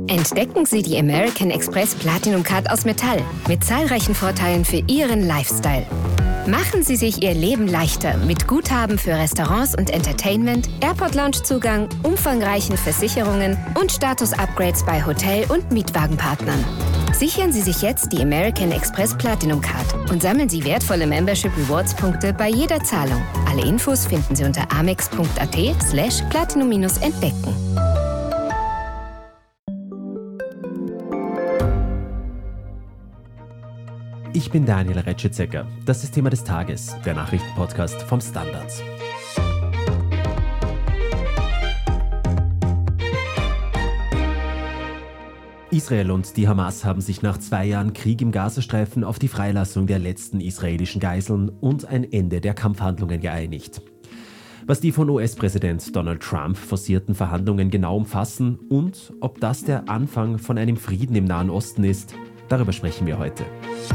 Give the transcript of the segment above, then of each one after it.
Entdecken Sie die American Express Platinum Card aus Metall mit zahlreichen Vorteilen für Ihren Lifestyle. Machen Sie sich Ihr Leben leichter mit Guthaben für Restaurants und Entertainment, Airport-Lounge-Zugang, umfangreichen Versicherungen und Status-Upgrades bei Hotel- und Mietwagenpartnern. Sichern Sie sich jetzt die American Express Platinum Card und sammeln Sie wertvolle Membership Rewards-Punkte bei jeder Zahlung. Alle Infos finden Sie unter amex.at/platinum-entdecken. Ich bin Daniel Retschitzecker. Das ist Thema des Tages, der Nachrichtenpodcast vom Standard. Israel und die Hamas haben sich nach 2 Jahren Krieg im Gazastreifen auf die Freilassung der letzten israelischen Geiseln und ein Ende der Kampfhandlungen geeinigt. Was die von US-Präsident Donald Trump forcierten Verhandlungen genau umfassen und ob das der Anfang von einem Frieden im Nahen Osten ist, darüber sprechen wir heute.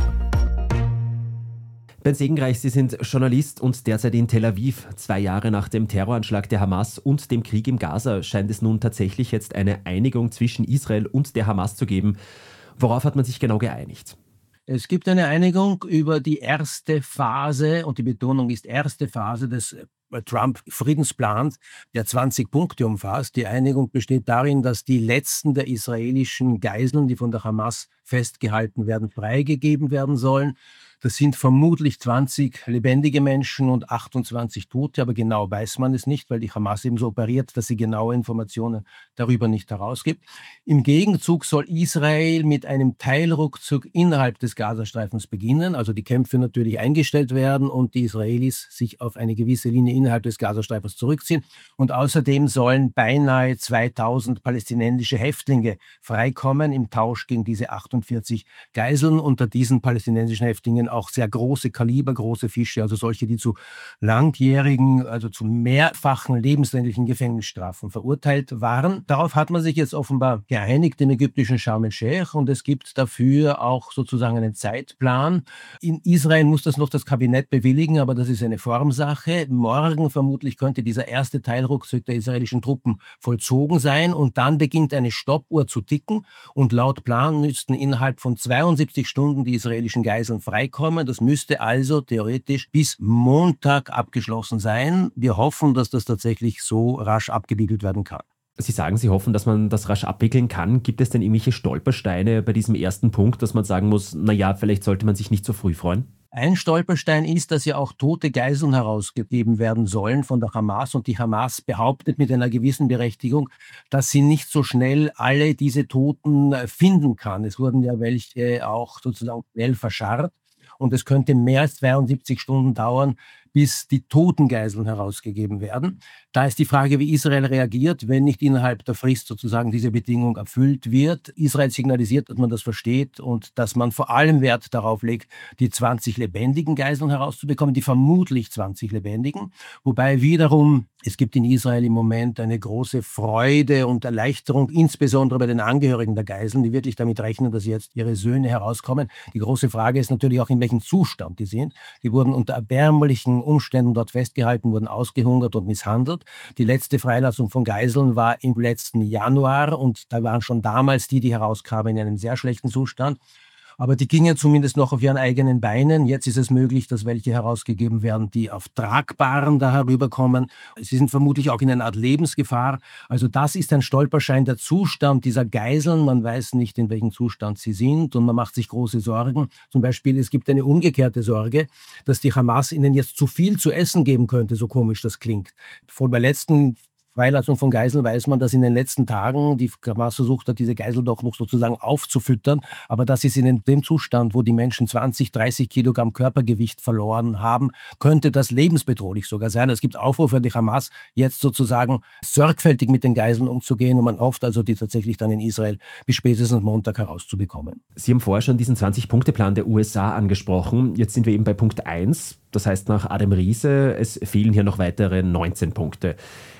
Ben Segenreich, Sie sind Journalist und derzeit in Tel Aviv. 2 Jahre nach dem Terroranschlag der Hamas und dem Krieg im Gaza scheint es nun tatsächlich jetzt eine Einigung zwischen Israel und der Hamas zu geben. Worauf hat man sich genau geeinigt? Es gibt eine Einigung über die erste Phase, und die Betonung ist erste Phase des Trump-Friedensplans, der 20 Punkte umfasst. Die Einigung besteht darin, dass die letzten der israelischen Geiseln, die von der Hamas festgehalten werden, freigegeben werden sollen. Das sind vermutlich 20 lebendige Menschen und 28 Tote, aber genau weiß man es nicht, weil die Hamas eben so operiert, dass sie genaue Informationen darüber nicht herausgibt. Im Gegenzug soll Israel mit einem Teilrückzug innerhalb des Gazastreifens beginnen, also die Kämpfe natürlich eingestellt werden und die Israelis sich auf eine gewisse Linie innerhalb des Gazastreifens zurückziehen. Und außerdem sollen beinahe 2000 palästinensische Häftlinge freikommen im Tausch gegen diese 48 Geiseln. Unter diesen palästinensischen Häftlingen auch sehr große Kaliber, große Fische, also solche, die zu langjährigen, also zu mehrfachen lebenslänglichen Gefängnisstrafen verurteilt waren. Darauf hat man sich jetzt offenbar geeinigt im ägyptischen Sharm el-Sheikh und es gibt dafür auch sozusagen einen Zeitplan. In Israel muss das noch das Kabinett bewilligen, aber das ist eine Formsache. Morgen vermutlich könnte dieser erste Teilrückzug der israelischen Truppen vollzogen sein und dann beginnt eine Stoppuhr zu ticken und laut Plan müssten innerhalb von 72 Stunden die israelischen Geiseln freikommen. Das müsste also theoretisch bis Montag abgeschlossen sein. Wir hoffen, dass das tatsächlich so rasch abgewickelt werden kann. Sie sagen, Sie hoffen, dass man das rasch abwickeln kann. Gibt es denn irgendwelche Stolpersteine bei diesem ersten Punkt, dass man sagen muss, naja, vielleicht sollte man sich nicht so früh freuen? Ein Stolperstein ist, dass ja auch tote Geiseln herausgegeben werden sollen von der Hamas. Und die Hamas behauptet mit einer gewissen Berechtigung, dass sie nicht so schnell alle diese Toten finden kann. Es wurden ja welche auch sozusagen schnell verscharrt. Und es könnte mehr als 72 Stunden dauern, bis die toten Geiseln herausgegeben werden. Da ist die Frage, wie Israel reagiert, wenn nicht innerhalb der Frist sozusagen diese Bedingung erfüllt wird. Israel signalisiert, dass man das versteht und dass man vor allem Wert darauf legt, die 20 lebendigen Geiseln herauszubekommen, die vermutlich 20 lebendigen. Wobei wiederum, es gibt in Israel im Moment eine große Freude und Erleichterung, insbesondere bei den Angehörigen der Geiseln, die wirklich damit rechnen, dass jetzt ihre Söhne herauskommen. Die große Frage ist natürlich auch, in welchem Zustand die sind. Die wurden unter erbärmlichen Umständen dort festgehalten, wurden ausgehungert und misshandelt. Die letzte Freilassung von Geiseln war im letzten Januar und da waren schon damals die herauskamen, in einem sehr schlechten Zustand. Aber die gingen zumindest noch auf ihren eigenen Beinen. Jetzt ist es möglich, dass welche herausgegeben werden, die auf Tragbaren da herüberkommen. Sie sind vermutlich auch in einer Art Lebensgefahr. Also das ist ein Stolperstein, der Zustand dieser Geiseln. Man weiß nicht, in welchem Zustand sie sind und man macht sich große Sorgen. Zum Beispiel, es gibt eine umgekehrte Sorge, dass die Hamas ihnen jetzt zu viel zu essen geben könnte, so komisch das klingt. Vor der letzten Freilassung von Geiseln weiß man, dass in den letzten Tagen die Hamas versucht hat, diese Geiseln doch noch sozusagen aufzufüttern. Aber das ist in dem Zustand, wo die Menschen 20, 30 Kilogramm Körpergewicht verloren haben, könnte das lebensbedrohlich sogar sein. Es gibt Aufrufe an die Hamas, jetzt sozusagen sorgfältig mit den Geiseln umzugehen und man hofft also, die tatsächlich dann in Israel bis spätestens Montag herauszubekommen. Sie haben vorher schon diesen 20-Punkte-Plan der USA angesprochen. Jetzt sind wir eben bei Punkt 1. Das heißt nach Adam Riese, es fehlen hier noch weitere 19 Punkte.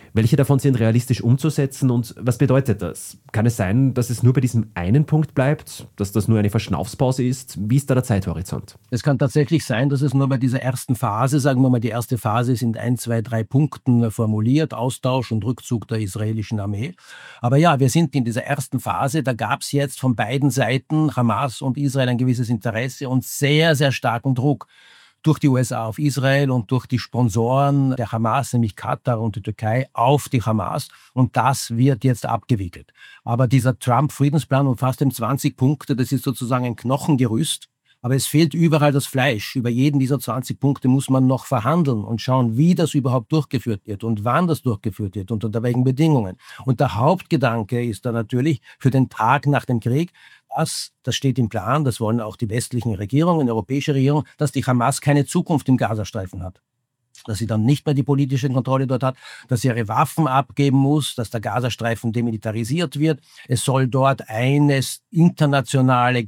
Welche davon sind realistisch umzusetzen und was bedeutet das? Kann es sein, dass es nur bei diesem einen Punkt bleibt, dass das nur eine Verschnaufspause ist? Wie ist da der Zeithorizont? Es kann tatsächlich sein, dass es nur bei dieser ersten Phase, sagen wir mal, die erste Phase ist in 1, 2, 3 Punkten formuliert, Austausch und Rückzug der israelischen Armee. Aber ja, wir sind in dieser ersten Phase, da gab es jetzt von beiden Seiten, Hamas und Israel, ein gewisses Interesse und sehr, sehr starken Druck durch die USA auf Israel und durch die Sponsoren der Hamas, nämlich Katar und die Türkei, auf die Hamas. Und das wird jetzt abgewickelt. Aber dieser Trump-Friedensplan umfasst eben 20 Punkte. Das ist sozusagen ein Knochengerüst. Aber es fehlt überall das Fleisch. Über jeden dieser 20 Punkte muss man noch verhandeln und schauen, wie das überhaupt durchgeführt wird und wann das durchgeführt wird und unter welchen Bedingungen. Und der Hauptgedanke ist da natürlich für den Tag nach dem Krieg, das steht im Plan, das wollen auch die westlichen Regierungen, die europäische Regierung, dass die Hamas keine Zukunft im Gazastreifen hat. Dass sie dann nicht mehr die politische Kontrolle dort hat, dass sie ihre Waffen abgeben muss, dass der Gazastreifen demilitarisiert wird. Es soll dort eine internationale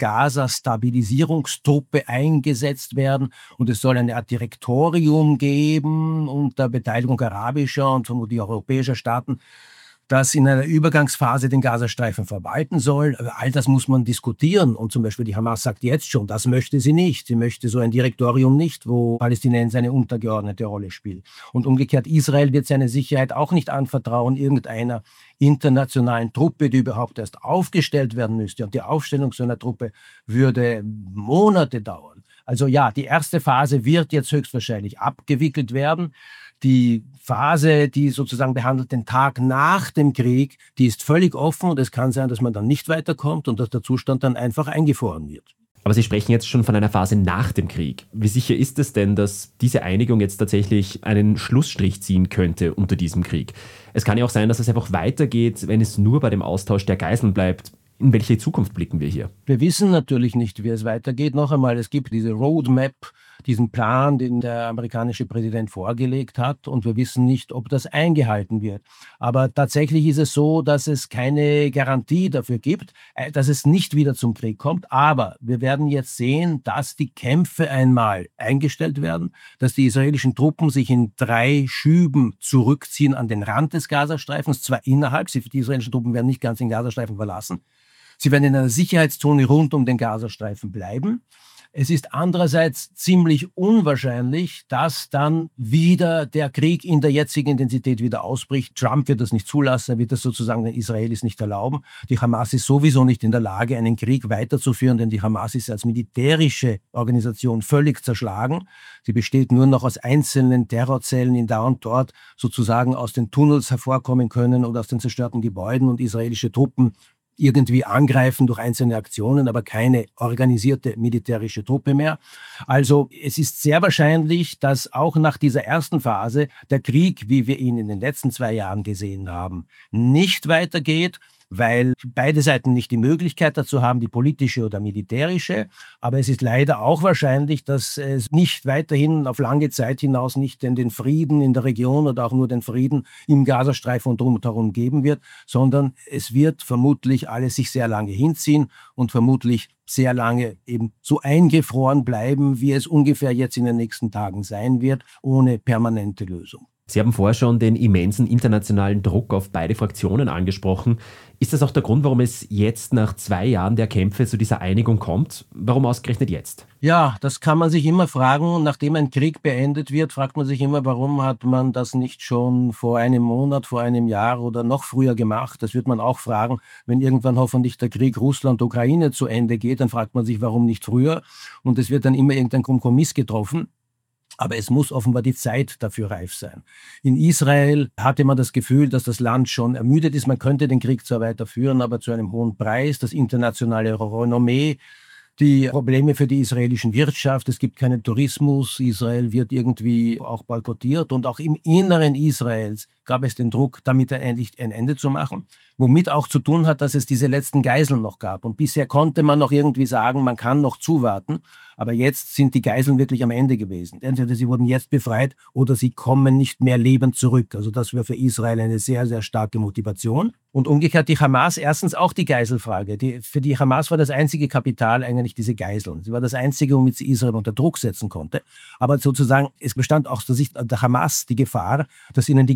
Gaza-Stabilisierungstruppe eingesetzt werden und es soll eine Art Direktorium geben unter Beteiligung arabischer und vermutlich auch europäischer Staaten, das in einer Übergangsphase den Gazastreifen verwalten soll. All das muss man diskutieren. Und zum Beispiel die Hamas sagt jetzt schon, das möchte sie nicht. Sie möchte so ein Direktorium nicht, wo Palästinenser eine untergeordnete Rolle spielen. Und umgekehrt, Israel wird seine Sicherheit auch nicht anvertrauen irgendeiner internationalen Truppe, die überhaupt erst aufgestellt werden müsste. Und die Aufstellung so einer Truppe würde Monate dauern. Also ja, die erste Phase wird jetzt höchstwahrscheinlich abgewickelt werden. Die Phase, die sozusagen behandelt den Tag nach dem Krieg, die ist völlig offen und es kann sein, dass man dann nicht weiterkommt und dass der Zustand dann einfach eingefroren wird. Aber Sie sprechen jetzt schon von einer Phase nach dem Krieg. Wie sicher ist es denn, dass diese Einigung jetzt tatsächlich einen Schlussstrich ziehen könnte unter diesem Krieg? Es kann ja auch sein, dass es einfach weitergeht, wenn es nur bei dem Austausch der Geiseln bleibt. In welche Zukunft blicken wir hier? Wir wissen natürlich nicht, wie es weitergeht. Noch einmal, es gibt diese Roadmap, diesen Plan, den der amerikanische Präsident vorgelegt hat. Und wir wissen nicht, ob das eingehalten wird. Aber tatsächlich ist es so, dass es keine Garantie dafür gibt, dass es nicht wieder zum Krieg kommt. Aber wir werden jetzt sehen, dass die Kämpfe einmal eingestellt werden, dass die israelischen Truppen sich in 3 Schüben zurückziehen an den Rand des Gazastreifens, zwar innerhalb, die israelischen Truppen werden nicht ganz den Gazastreifen verlassen. Sie werden in einer Sicherheitszone rund um den Gazastreifen bleiben. Es ist andererseits ziemlich unwahrscheinlich, dass dann wieder der Krieg in der jetzigen Intensität wieder ausbricht. Trump wird das nicht zulassen, er wird das sozusagen den Israelis nicht erlauben. Die Hamas ist sowieso nicht in der Lage, einen Krieg weiterzuführen, denn die Hamas ist als militärische Organisation völlig zerschlagen. Sie besteht nur noch aus einzelnen Terrorzellen, die da und dort sozusagen aus den Tunnels hervorkommen können oder aus den zerstörten Gebäuden und israelische Truppen irgendwie angreifen durch einzelne Aktionen, aber keine organisierte militärische Truppe mehr. Also es ist sehr wahrscheinlich, dass auch nach dieser ersten Phase der Krieg, wie wir ihn in den letzten 2 Jahren gesehen haben, nicht weitergeht, weil beide Seiten nicht die Möglichkeit dazu haben, die politische oder militärische. Aber es ist leider auch wahrscheinlich, dass es nicht weiterhin auf lange Zeit hinaus nicht den Frieden in der Region oder auch nur den Frieden im Gazastreifen und drumherum geben wird, sondern es wird vermutlich alles sich sehr lange hinziehen und vermutlich sehr lange eben so eingefroren bleiben, wie es ungefähr jetzt in den nächsten Tagen sein wird, ohne permanente Lösung. Sie haben vorher schon den immensen internationalen Druck auf beide Fraktionen angesprochen. Ist das auch der Grund, warum es jetzt nach 2 Jahren der Kämpfe zu dieser Einigung kommt? Warum ausgerechnet jetzt? Ja, das kann man sich immer fragen. Nachdem ein Krieg beendet wird, fragt man sich immer, warum hat man das nicht schon vor einem Monat, vor einem Jahr oder noch früher gemacht? Das wird man auch fragen, wenn irgendwann hoffentlich der Krieg Russland-Ukraine zu Ende geht, dann fragt man sich, warum nicht früher? Und es wird dann immer irgendein Kompromiss getroffen. Aber es muss offenbar die Zeit dafür reif sein. In Israel hatte man das Gefühl, dass das Land schon ermüdet ist. Man könnte den Krieg zwar weiterführen, aber zu einem hohen Preis. Das internationale Renommee, die Probleme für die israelische Wirtschaft, es gibt keinen Tourismus, Israel wird irgendwie auch boykottiert und auch im Inneren Israels gab es den Druck, damit endlich ein Ende zu machen, womit auch zu tun hat, dass es diese letzten Geiseln noch gab. Und bisher konnte man noch irgendwie sagen, man kann noch zuwarten, aber jetzt sind die Geiseln wirklich am Ende gewesen. Entweder sie wurden jetzt befreit oder sie kommen nicht mehr lebend zurück. Also das wäre für Israel eine sehr, sehr starke Motivation. Und umgekehrt die Hamas, erstens auch die Geiselfrage. Für die Hamas war das einzige Kapital eigentlich diese Geiseln. Sie war das einzige, womit sie Israel unter Druck setzen konnte. Aber sozusagen, es bestand auch aus der Sicht der Hamas die Gefahr, dass ihnen die Geiseln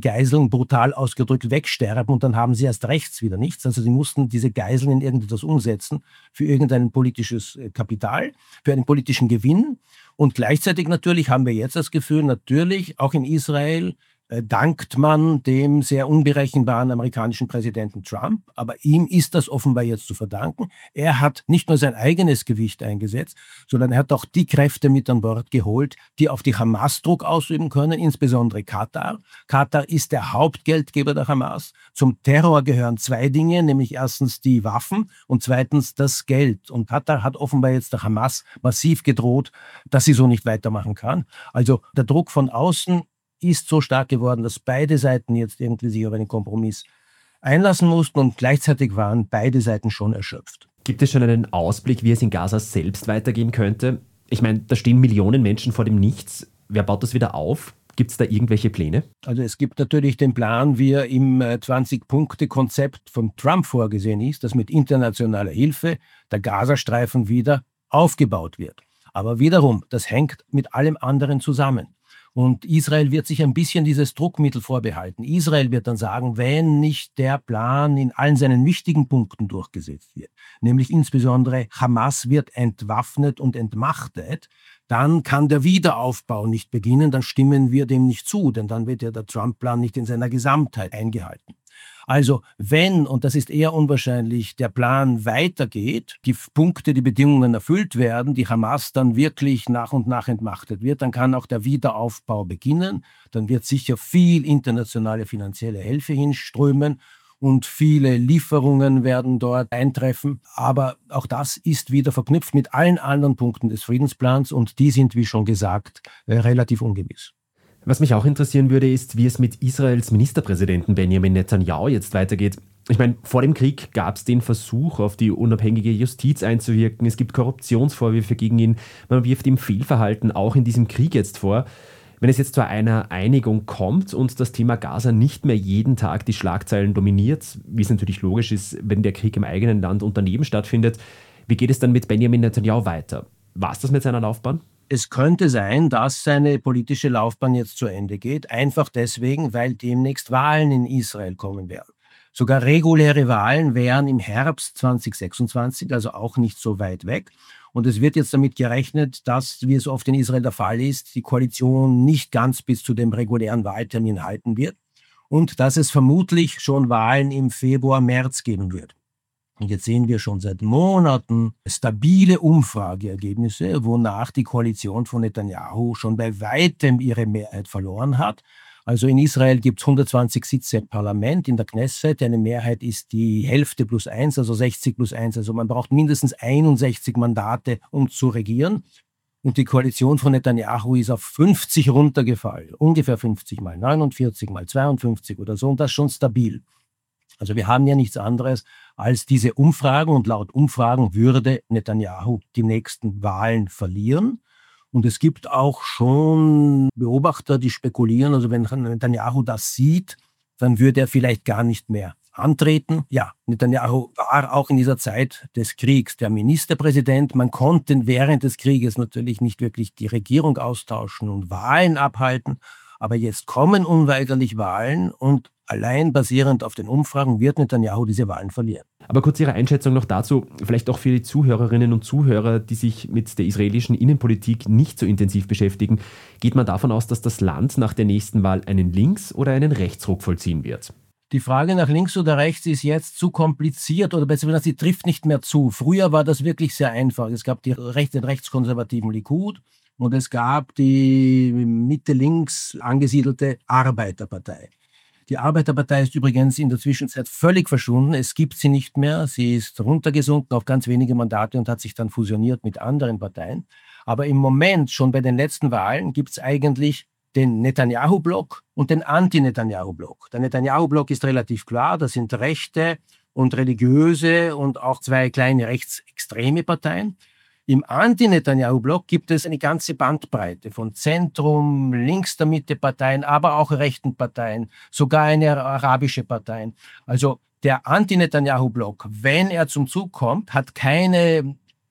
Regierung brutal ausgedrückt wegsterben und dann haben sie erst rechts wieder nichts. Also sie mussten diese Geiseln in irgendetwas umsetzen für irgendein politisches Kapital, für einen politischen Gewinn. Und gleichzeitig natürlich haben wir jetzt das Gefühl, natürlich auch in Israel dankt man dem sehr unberechenbaren amerikanischen Präsidenten Trump. Aber ihm ist das offenbar jetzt zu verdanken. Er hat nicht nur sein eigenes Gewicht eingesetzt, sondern er hat auch die Kräfte mit an Bord geholt, die auf die Hamas Druck ausüben können, insbesondere Katar. Katar ist der Hauptgeldgeber der Hamas. Zum Terror gehören zwei Dinge, nämlich erstens die Waffen und zweitens das Geld. Und Katar hat offenbar jetzt der Hamas massiv gedroht, dass sie so nicht weitermachen kann. Also der Druck von außen ist so stark geworden, dass beide Seiten jetzt irgendwie sich auf einen Kompromiss einlassen mussten und gleichzeitig waren beide Seiten schon erschöpft. Gibt es schon einen Ausblick, wie es in Gaza selbst weitergehen könnte? Ich meine, da stehen Millionen Menschen vor dem Nichts. Wer baut das wieder auf? Gibt es da irgendwelche Pläne? Also es gibt natürlich den Plan, wie er im 20-Punkte-Konzept von Trump vorgesehen ist, dass mit internationaler Hilfe der Gazastreifen wieder aufgebaut wird. Aber wiederum, das hängt mit allem anderen zusammen. Und Israel wird sich ein bisschen dieses Druckmittel vorbehalten. Israel wird dann sagen, wenn nicht der Plan in allen seinen wichtigen Punkten durchgesetzt wird, nämlich insbesondere Hamas wird entwaffnet und entmachtet, dann kann der Wiederaufbau nicht beginnen, dann stimmen wir dem nicht zu, denn dann wird ja der Trump-Plan nicht in seiner Gesamtheit eingehalten. Also wenn, und das ist eher unwahrscheinlich, der Plan weitergeht, die Punkte, die Bedingungen erfüllt werden, die Hamas dann wirklich nach und nach entmachtet wird, dann kann auch der Wiederaufbau beginnen. Dann wird sicher viel internationale finanzielle Hilfe hinströmen und viele Lieferungen werden dort eintreffen. Aber auch das ist wieder verknüpft mit allen anderen Punkten des Friedensplans und die sind, wie schon gesagt, relativ ungewiss. Was mich auch interessieren würde, ist, wie es mit Israels Ministerpräsidenten Benjamin Netanyahu jetzt weitergeht. Ich meine, vor dem Krieg gab es den Versuch, auf die unabhängige Justiz einzuwirken. Es gibt Korruptionsvorwürfe gegen ihn. Man wirft ihm Fehlverhalten auch in diesem Krieg jetzt vor. Wenn es jetzt zu einer Einigung kommt und das Thema Gaza nicht mehr jeden Tag die Schlagzeilen dominiert, wie es natürlich logisch ist, wenn der Krieg im eigenen Land und daneben stattfindet, wie geht es dann mit Benjamin Netanyahu weiter? War es das mit seiner Laufbahn? Es könnte sein, dass seine politische Laufbahn jetzt zu Ende geht, einfach deswegen, weil demnächst Wahlen in Israel kommen werden. Sogar reguläre Wahlen wären im Herbst 2026, also auch nicht so weit weg. Und es wird jetzt damit gerechnet, dass, wie es oft in Israel der Fall ist, die Koalition nicht ganz bis zu dem regulären Wahltermin halten wird und dass es vermutlich schon Wahlen im Februar, März geben wird. Und jetzt sehen wir schon seit Monaten stabile Umfrageergebnisse, wonach die Koalition von Netanyahu schon bei weitem ihre Mehrheit verloren hat. Also in Israel gibt es 120 Sitze im Parlament, in der Knesset. Eine Mehrheit ist die Hälfte plus 1, also 60 plus 1. Also man braucht mindestens 61 Mandate, um zu regieren. Und die Koalition von Netanyahu ist auf 50 runtergefallen. Ungefähr 50 mal 49 mal 52 oder so. Und das schon stabil. Also wir haben ja nichts anderes als diese Umfragen und laut Umfragen würde Netanyahu die nächsten Wahlen verlieren. Und es gibt auch schon Beobachter, die spekulieren, also wenn Netanyahu das sieht, dann würde er vielleicht gar nicht mehr antreten. Ja, Netanyahu war auch in dieser Zeit des Kriegs der Ministerpräsident. Man konnte während des Krieges natürlich nicht wirklich die Regierung austauschen und Wahlen abhalten. Aber jetzt kommen unweigerlich Wahlen und allein basierend auf den Umfragen wird Netanyahu diese Wahlen verlieren. Aber kurz Ihre Einschätzung noch dazu, vielleicht auch für die Zuhörerinnen und Zuhörer, die sich mit der israelischen Innenpolitik nicht so intensiv beschäftigen. Geht man davon aus, dass das Land nach der nächsten Wahl einen Links- oder einen Rechtsruck vollziehen wird? Die Frage nach links oder rechts ist jetzt zu kompliziert oder besser gesagt, sie trifft nicht mehr zu. Früher war das wirklich sehr einfach. Es gab den rechtskonservativen Likud und es gab die Mitte-links angesiedelte Arbeiterpartei. Die Arbeiterpartei ist übrigens in der Zwischenzeit völlig verschwunden. Es gibt sie nicht mehr. Sie ist runtergesunken auf ganz wenige Mandate und hat sich dann fusioniert mit anderen Parteien. Aber im Moment, schon bei den letzten Wahlen, gibt es eigentlich den Netanyahu-Block und den Anti-Netanyahu-Block. Der Netanyahu-Block ist relativ klar. Das sind rechte und religiöse und auch zwei kleine rechtsextreme Parteien. Im Anti-Netanyahu-Block gibt es eine ganze Bandbreite von Zentrum, links der Mitte Parteien, aber auch rechten Parteien, sogar eine arabische Partei. Also der Anti-Netanyahu-Block, wenn er zum Zug kommt, hat keine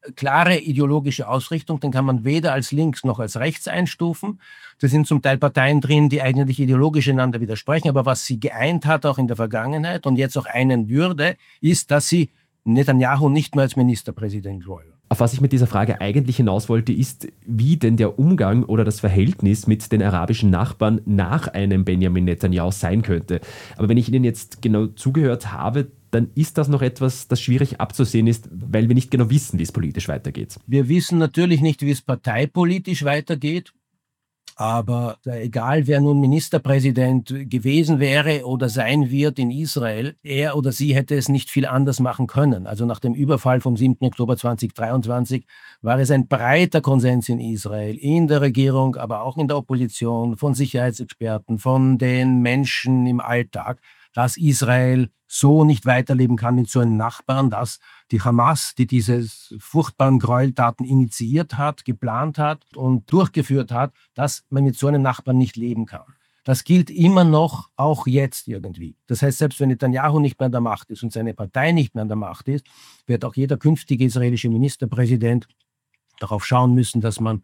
klare ideologische Ausrichtung, den kann man weder als links noch als rechts einstufen. Da sind zum Teil Parteien drin, die eigentlich ideologisch einander widersprechen, aber was sie geeint hat, auch in der Vergangenheit und jetzt auch einen würde, ist, dass sie Netanyahu nicht mehr als Ministerpräsident wollen. Auf was ich mit dieser Frage eigentlich hinaus wollte, ist, wie denn der Umgang oder das Verhältnis mit den arabischen Nachbarn nach einem Benjamin Netanyahu sein könnte. Aber wenn ich Ihnen jetzt genau zugehört habe, dann ist das noch etwas, das schwierig abzusehen ist, weil wir nicht genau wissen, wie es politisch weitergeht. Wir wissen natürlich nicht, wie es parteipolitisch weitergeht. Aber egal, wer nun Ministerpräsident gewesen wäre oder sein wird in Israel, er oder sie hätte es nicht viel anders machen können. Also nach dem Überfall vom 7. Oktober 2023 war es ein breiter Konsens in Israel, in der Regierung, aber auch in der Opposition, von Sicherheitsexperten, von den Menschen im Alltag, dass Israel so nicht weiterleben kann mit so einem Nachbarn, dass die Hamas, die diese furchtbaren Gräueltaten initiiert hat, geplant hat und durchgeführt hat, dass man mit so einem Nachbarn nicht leben kann. Das gilt immer noch, auch jetzt irgendwie. Das heißt, selbst wenn Netanyahu nicht mehr an der Macht ist und seine Partei nicht mehr an der Macht ist, wird auch jeder künftige israelische Ministerpräsident darauf schauen müssen, dass man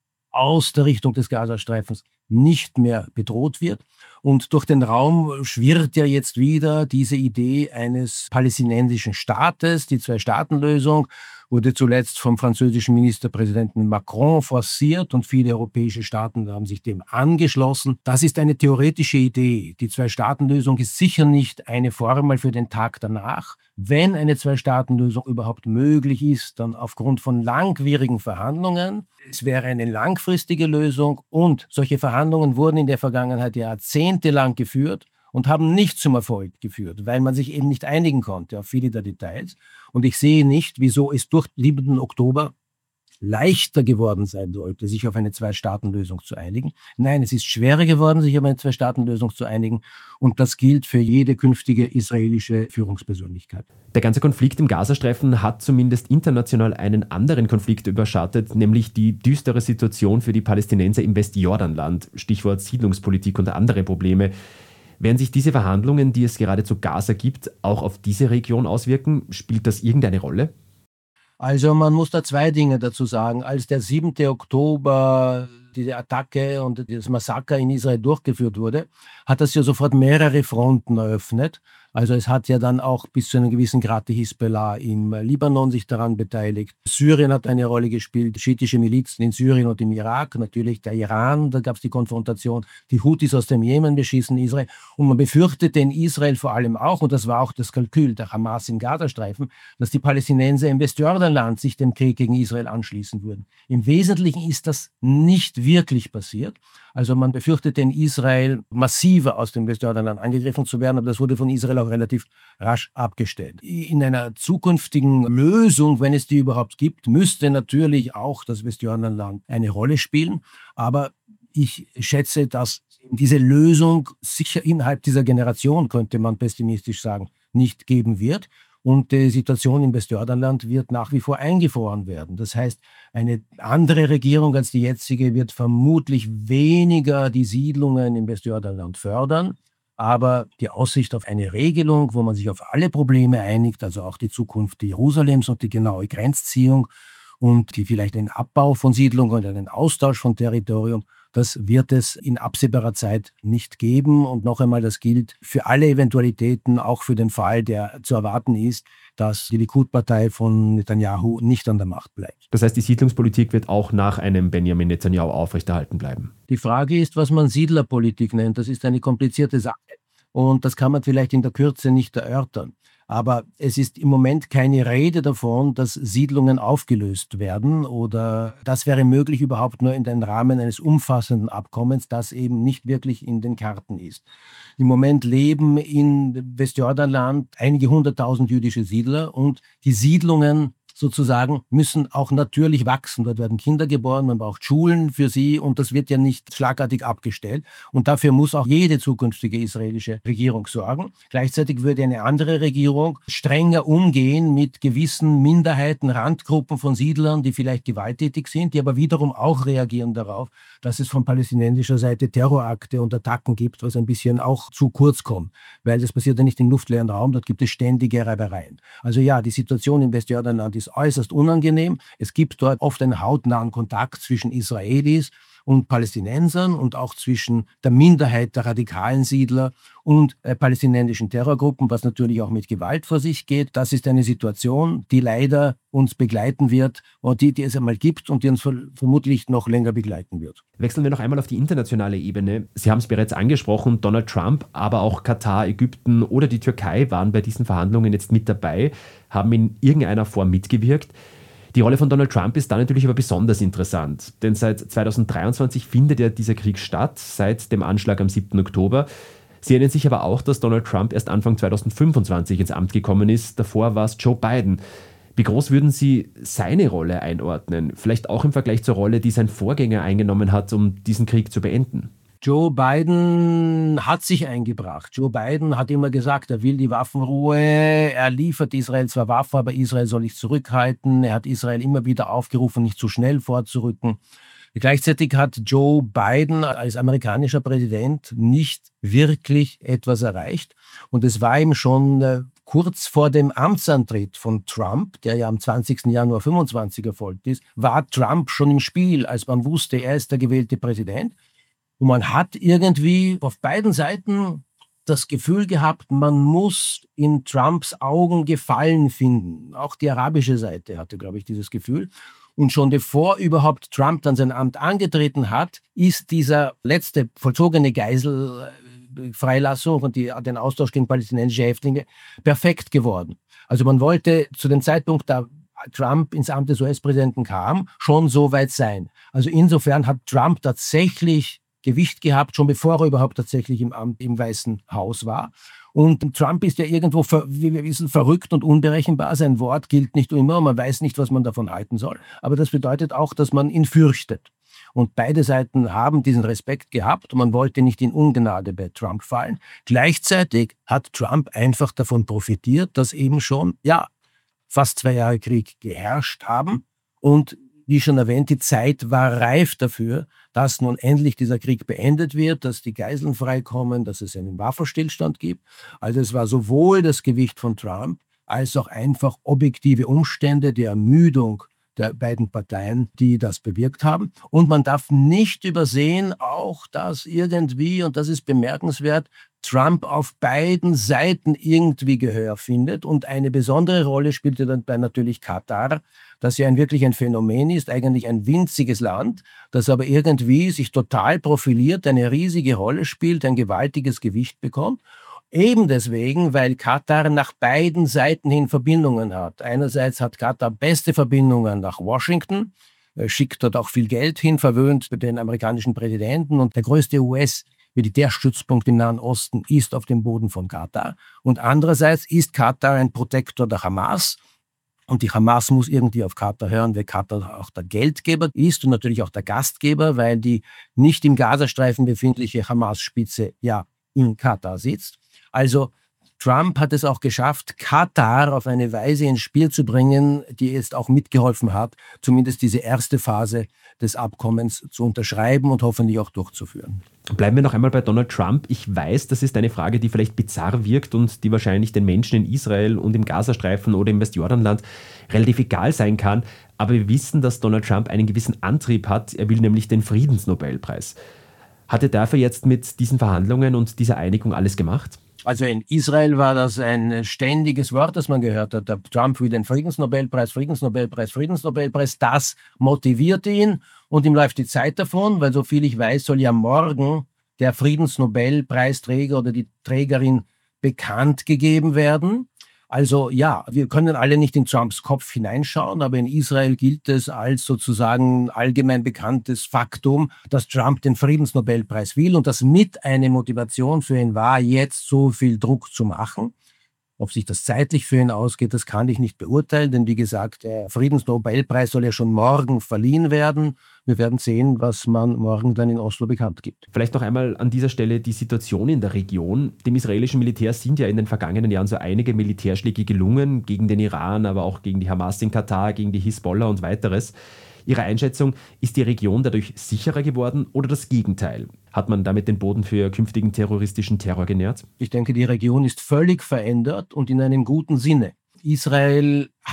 aus der Richtung des Gazastreifens nicht mehr bedroht wird. Und durch den Raum schwirrt ja jetzt wieder diese Idee eines palästinensischen Staates. Die Zwei-Staaten-Lösung wurde zuletzt vom französischen Ministerpräsidenten Macron forciert und viele europäische Staaten haben sich dem angeschlossen. Das ist eine theoretische Idee. Die Zwei-Staaten-Lösung ist sicher nicht eine Formel für den Tag danach. Wenn eine Zwei-Staaten-Lösung überhaupt möglich ist, dann aufgrund von langwierigen Verhandlungen. Es wäre eine langfristige Lösung und solche Verhandlungen wurden in der Vergangenheit jahrzehntelang geführt und haben nicht zum Erfolg geführt, weil man sich eben nicht einigen konnte auf viele der Details. Und ich sehe nicht, wieso es durch den 7. Oktober leichter geworden sein sollte, sich auf eine Zwei-Staaten-Lösung zu einigen. Nein, es ist schwerer geworden, sich auf eine Zwei-Staaten-Lösung zu einigen. Und das gilt für jede künftige israelische Führungspersönlichkeit. Der ganze Konflikt im Gazastreifen hat zumindest international einen anderen Konflikt überschattet, nämlich die düstere Situation für die Palästinenser im Westjordanland. Stichwort Siedlungspolitik und andere Probleme. Werden sich diese Verhandlungen, die es gerade zu Gaza gibt, auch auf diese Region auswirken? Spielt das irgendeine Rolle? Also man muss da zwei Dinge dazu sagen. Als der 7. Oktober diese Attacke und das Massaker in Israel durchgeführt wurde, hat das ja sofort mehrere Fronten eröffnet. Also es hat ja dann auch bis zu einem gewissen Grad die Hisbollah im Libanon sich daran beteiligt. Syrien hat eine Rolle gespielt, schiitische Milizen in Syrien und im Irak, natürlich der Iran, da gab es die Konfrontation, die Houthis aus dem Jemen beschießen Israel und man befürchtete in Israel vor allem auch, und das war auch das Kalkül der Hamas im Gazastreifen, dass die Palästinenser im Westjordanland sich dem Krieg gegen Israel anschließen würden. Im Wesentlichen ist das nicht wirklich passiert. Also man befürchtete in Israel massiver aus dem Westjordanland angegriffen zu werden, aber das wurde von Israel auch relativ rasch abgestellt. In einer zukünftigen Lösung, wenn es die überhaupt gibt, müsste natürlich auch das Westjordanland eine Rolle spielen. Aber ich schätze, dass diese Lösung sicher innerhalb dieser Generation, könnte man pessimistisch sagen, nicht geben wird. Und die Situation im Westjordanland wird nach wie vor eingefroren werden. Das heißt, eine andere Regierung als die jetzige wird vermutlich weniger die Siedlungen im Westjordanland fördern. Aber die Aussicht auf eine Regelung, wo man sich auf alle Probleme einigt, also auch die Zukunft Jerusalems und die genaue Grenzziehung und die vielleicht einen Abbau von Siedlungen und einen Austausch von Territorium, das wird es in absehbarer Zeit nicht geben. Und noch einmal, das gilt für alle Eventualitäten, auch für den Fall, der zu erwarten ist, dass die Likud-Partei von Netanyahu nicht an der Macht bleibt. Das heißt, die Siedlungspolitik wird auch nach einem Benjamin Netanyahu aufrechterhalten bleiben. Die Frage ist, was man Siedlerpolitik nennt. Das ist eine komplizierte Sache. Und das kann man vielleicht in der Kürze nicht erörtern. Aber es ist im Moment keine Rede davon, dass Siedlungen aufgelöst werden oder das wäre möglich überhaupt nur in den Rahmen eines umfassenden Abkommens, das eben nicht wirklich in den Karten ist. Im Moment leben in Westjordanland einige 100.000 jüdische Siedler und die Siedlungen sozusagen müssen auch natürlich wachsen. Dort werden Kinder geboren, man braucht Schulen für sie und das wird ja nicht schlagartig abgestellt. Und dafür muss auch jede zukünftige israelische Regierung sorgen. Gleichzeitig würde eine andere Regierung strenger umgehen mit gewissen Minderheiten, Randgruppen von Siedlern, die vielleicht gewalttätig sind, die aber wiederum auch reagieren darauf, dass es von palästinensischer Seite Terrorakte und Attacken gibt, was ein bisschen auch zu kurz kommt. Weil das passiert ja nicht im luftleeren Raum, dort gibt es ständige Reibereien. Also ja, die Situation im Westjordanland ist ist äußerst unangenehm. Es gibt dort oft einen hautnahen Kontakt zwischen Israelis und Palästinensern und auch zwischen der Minderheit der radikalen Siedler und palästinensischen Terrorgruppen, was natürlich auch mit Gewalt vor sich geht. Das ist eine Situation, die leider uns begleiten wird und die es einmal gibt und die uns vermutlich noch länger begleiten wird. Wechseln wir noch einmal auf die internationale Ebene. Sie haben es bereits angesprochen, Donald Trump, aber auch Katar, Ägypten oder die Türkei waren bei diesen Verhandlungen jetzt mit dabei, haben in irgendeiner Form mitgewirkt. Die Rolle von Donald Trump ist da natürlich aber besonders interessant, denn seit 2023 findet ja dieser Krieg statt, seit dem Anschlag am 7. Oktober. Sie erinnern sich aber auch, dass Donald Trump erst Anfang 2025 ins Amt gekommen ist. Davor war es Joe Biden. Wie groß würden Sie seine Rolle einordnen? Vielleicht auch im Vergleich zur Rolle, die sein Vorgänger eingenommen hat, um diesen Krieg zu beenden? Joe Biden hat sich eingebracht. Joe Biden hat immer gesagt, er will die Waffenruhe. Er liefert Israel zwar Waffen, aber Israel soll nicht zurückhalten. Er hat Israel immer wieder aufgerufen, nicht zu schnell vorzurücken. Gleichzeitig hat Joe Biden als amerikanischer Präsident nicht wirklich etwas erreicht. Und es war ihm schon kurz vor dem Amtsantritt von Trump, der ja am 20. Januar 25 erfolgt ist, war Trump schon im Spiel, als man wusste, er ist der gewählte Präsident. Und man hat irgendwie auf beiden Seiten das Gefühl gehabt, man muss in Trumps Augen Gefallen finden. Auch die arabische Seite hatte, glaube ich, dieses Gefühl. Und schon bevor überhaupt Trump dann sein Amt angetreten hat, ist dieser letzte vollzogene Geiselfreilassung und den Austausch gegen palästinensische Häftlinge perfekt geworden. Also man wollte zu dem Zeitpunkt, da Trump ins Amt des US-Präsidenten kam, schon so weit sein. Also insofern hat Trump tatsächlich Gewicht gehabt, schon bevor er überhaupt tatsächlich im Amt im Weißen Haus war. Und Trump ist ja irgendwo, wie wir wissen, verrückt und unberechenbar. Sein Wort gilt nicht immer, man weiß nicht, was man davon halten soll. Aber das bedeutet auch, dass man ihn fürchtet. Und beide Seiten haben diesen Respekt gehabt und man wollte nicht in Ungnade bei Trump fallen. Gleichzeitig hat Trump einfach davon profitiert, dass eben schon, fast 2 Jahre Krieg geherrscht haben und wie schon erwähnt, die Zeit war reif dafür, dass nun endlich dieser Krieg beendet wird, dass die Geiseln freikommen, dass es einen Waffenstillstand gibt. Also es war sowohl das Gewicht von Trump als auch einfach objektive Umstände, die Ermüdung der beiden Parteien, die das bewirkt haben. Und man darf nicht übersehen, auch dass irgendwie, und das ist bemerkenswert, Trump auf beiden Seiten irgendwie Gehör findet. Und eine besondere Rolle spielte dann bei natürlich Katar, das ja wirklich ein Phänomen ist, eigentlich ein winziges Land, das aber irgendwie sich total profiliert, eine riesige Rolle spielt, ein gewaltiges Gewicht bekommt. Eben deswegen, weil Katar nach beiden Seiten hin Verbindungen hat. Einerseits hat Katar beste Verbindungen nach Washington, schickt dort auch viel Geld hin, verwöhnt den amerikanischen Präsidenten und der größte US-Militärstützpunkt im Nahen Osten ist auf dem Boden von Katar. Und andererseits ist Katar ein Protektor der Hamas. Und die Hamas muss irgendwie auf Katar hören, weil Katar auch der Geldgeber ist und natürlich auch der Gastgeber, weil die nicht im Gazastreifen befindliche Hamas-Spitze ja in Katar sitzt. Also Trump hat es auch geschafft, Katar auf eine Weise ins Spiel zu bringen, die jetzt auch mitgeholfen hat, zumindest diese erste Phase des Abkommens zu unterschreiben und hoffentlich auch durchzuführen. Bleiben wir noch einmal bei Donald Trump. Ich weiß, das ist eine Frage, die vielleicht bizarr wirkt und die wahrscheinlich den Menschen in Israel und im Gazastreifen oder im Westjordanland relativ egal sein kann. Aber wir wissen, dass Donald Trump einen gewissen Antrieb hat. Er will nämlich den Friedensnobelpreis. Hat er dafür jetzt mit diesen Verhandlungen und dieser Einigung alles gemacht? Also in Israel war das ein ständiges Wort, das man gehört hat. Der Trump will den Friedensnobelpreis, Friedensnobelpreis, Friedensnobelpreis. Das motiviert ihn und ihm läuft die Zeit davon, weil soviel ich weiß, soll ja morgen der Friedensnobelpreisträger oder die Trägerin bekannt gegeben werden. Also ja, wir können alle nicht in Trumps Kopf hineinschauen, aber in Israel gilt es als sozusagen allgemein bekanntes Faktum, dass Trump den Friedensnobelpreis will und das mit eine Motivation für ihn war, jetzt so viel Druck zu machen. Ob sich das zeitlich für ihn ausgeht, das kann ich nicht beurteilen, denn wie gesagt, der Friedensnobelpreis soll ja schon morgen verliehen werden. Wir werden sehen, was man morgen dann in Oslo bekannt gibt. Vielleicht noch einmal an dieser Stelle die Situation in der Region. Dem israelischen Militär sind ja in den vergangenen Jahren so einige Militärschläge gelungen, gegen den Iran, aber auch gegen die Hamas in Katar, gegen die Hisbollah und weiteres. Ihre Einschätzung, ist die Region dadurch sicherer geworden oder das Gegenteil? Hat man damit den Boden für künftigen terroristischen Terror genährt? Ich denke, die Region ist völlig verändert und in einem guten Sinne. Israel hat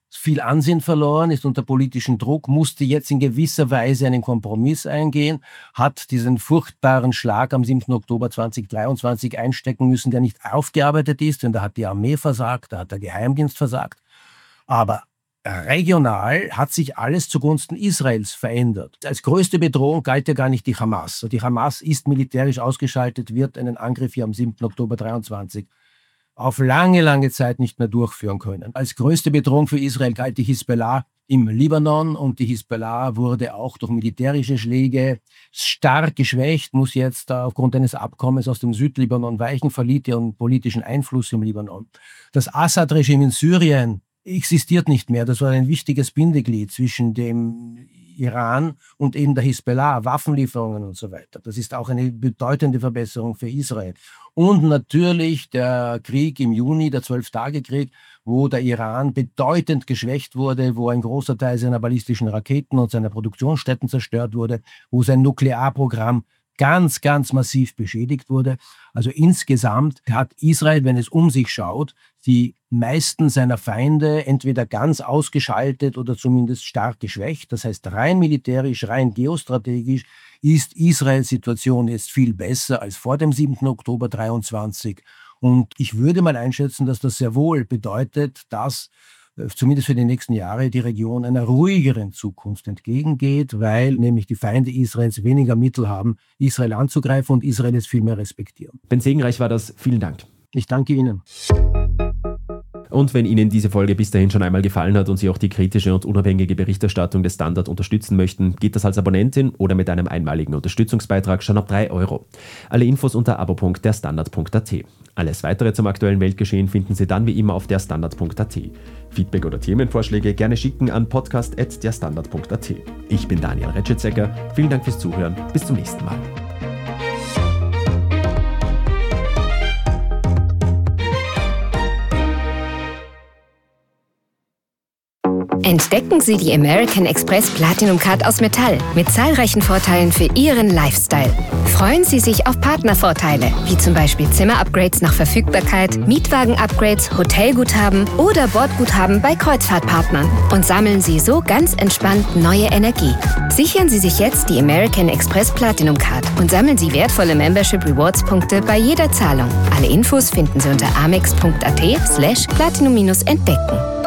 viel Ansehen verloren, ist unter politischen Druck, musste jetzt in gewisser Weise einen Kompromiss eingehen, hat diesen furchtbaren Schlag am 7. Oktober 2023 einstecken müssen, der nicht aufgearbeitet ist, denn da hat die Armee versagt, da hat der Geheimdienst versagt. Aber regional hat sich alles zugunsten Israels verändert. Als größte Bedrohung galt ja gar nicht die Hamas. Die Hamas ist militärisch ausgeschaltet, wird einen Angriff hier am 7. Oktober 23 auf lange, lange Zeit nicht mehr durchführen können. Als größte Bedrohung für Israel galt die Hisbollah im Libanon und die Hisbollah wurde auch durch militärische Schläge stark geschwächt, muss jetzt aufgrund eines Abkommens aus dem Südlibanon weichen, verliert ihren politischen Einfluss im Libanon. Das Assad-Regime in Syrien existiert nicht mehr. Das war ein wichtiges Bindeglied zwischen dem Iran und eben der Hisbollah, Waffenlieferungen und so weiter. Das ist auch eine bedeutende Verbesserung für Israel. Und natürlich der Krieg im Juni, der 12-Tage-Krieg, wo der Iran bedeutend geschwächt wurde, wo ein großer Teil seiner ballistischen Raketen und seiner Produktionsstätten zerstört wurde, wo sein Nuklearprogramm ganz, ganz massiv beschädigt wurde. Also insgesamt hat Israel, wenn es um sich schaut, die meisten seiner Feinde entweder ganz ausgeschaltet oder zumindest stark geschwächt. Das heißt, rein militärisch, rein geostrategisch ist Israels Situation jetzt viel besser als vor dem 7. Oktober 23. Und ich würde mal einschätzen, dass das sehr wohl bedeutet, dass zumindest für die nächsten Jahre die Region einer ruhigeren Zukunft entgegengeht, weil nämlich die Feinde Israels weniger Mittel haben, Israel anzugreifen und Israel es viel mehr respektieren. Ben Segenreich war das. Vielen Dank. Ich danke Ihnen. Und wenn Ihnen diese Folge bis dahin schon einmal gefallen hat und Sie auch die kritische und unabhängige Berichterstattung des Standard unterstützen möchten, geht das als Abonnentin oder mit einem einmaligen Unterstützungsbeitrag schon ab 3 €. Alle Infos unter abo.derstandard.at. Alles weitere zum aktuellen Weltgeschehen finden Sie dann wie immer auf derstandard.at. Feedback oder Themenvorschläge gerne schicken an podcast@derstandard.at. Ich bin Daniel Retschitzecker. Vielen Dank fürs Zuhören. Bis zum nächsten Mal. Entdecken Sie die American Express Platinum Card aus Metall mit zahlreichen Vorteilen für Ihren Lifestyle. Freuen Sie sich auf Partnervorteile, wie zum Beispiel Zimmer-Upgrades nach Verfügbarkeit, Mietwagen-Upgrades, Hotelguthaben oder Bordguthaben bei Kreuzfahrtpartnern und sammeln Sie so ganz entspannt neue Energie. Sichern Sie sich jetzt die American Express Platinum Card und sammeln Sie wertvolle Membership Rewards Punkte bei jeder Zahlung. Alle Infos finden Sie unter amex.at/platinum-entdecken.